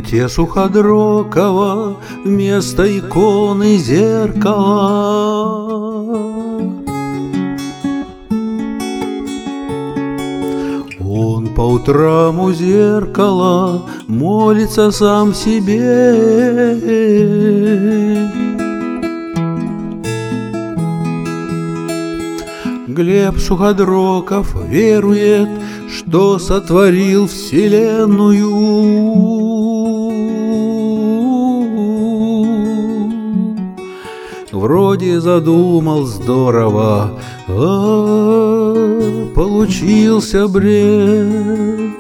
комнате Суходрокова вместо иконы зеркало. Он по утрам у зеркала молится сам себе. Глеб Суходроков верует, что сотворил вселенную. Вроде задумал здорово, а получился бред.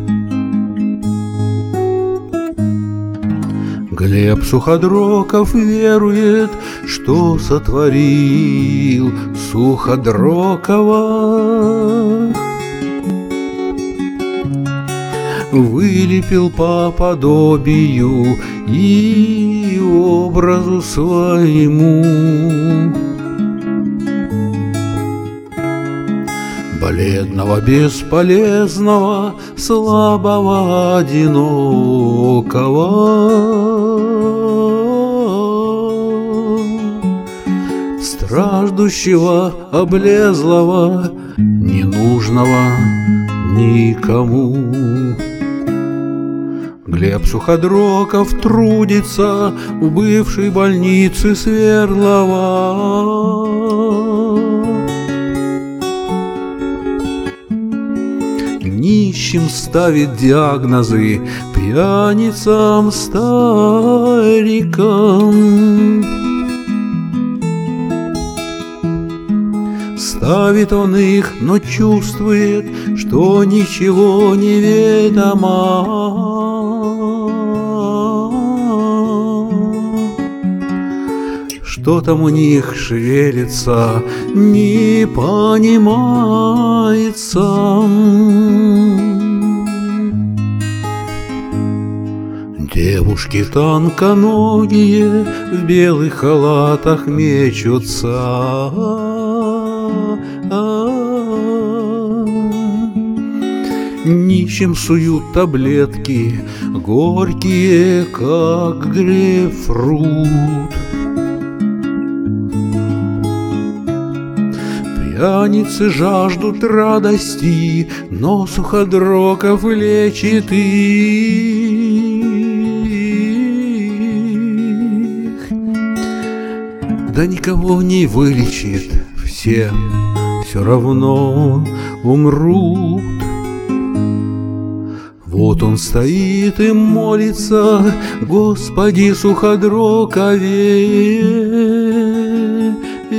Глеб Суходроков верует, что сотворил Суходрокова. Вылепил по подобию и образу своему. Бледного, бесполезного, слабого, одинокого, страждущего, облезлого, ненужного никому. Глеб Суходроков трудится в бывшей больнице Свердлова. Нищим ставит диагнозы, пьяницам, старикам. Ставит он их, но чувствует, что ничего не ведомо. Что там у них шевелится, не понимается. Девушки тонконогие в белых халатах мечутся. Нищим суют таблетки, горькие, как грейпфрут. Пьяницы жаждут радости, но Суходроков лечит их. Да никого не вылечит, все равно умрут. Вот он стоит и молится, Господи Суходрокове.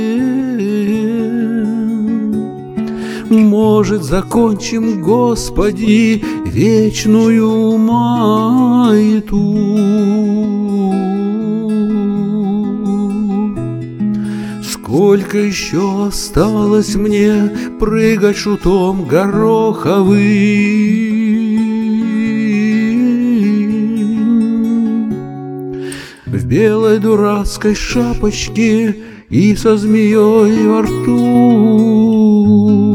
Может, закончим, Господи, вечную маяту. Сколько еще осталось мне прыгать шутом гороховым в белой дурацкой шапочке и со змеей во рту.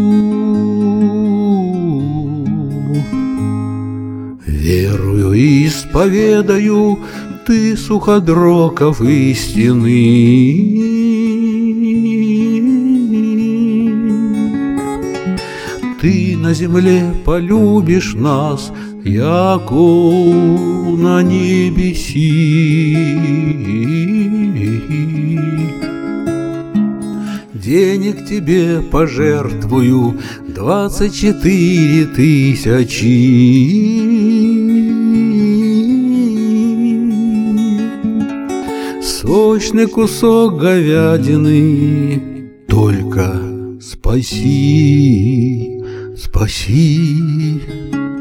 Верую и исповедаю, ты, Суходроков, истинный. Ты на земле полюбишь нас, яко на небеси. Денег тебе пожертвую 24 000. Сочный кусок говядины, только спаси, спаси.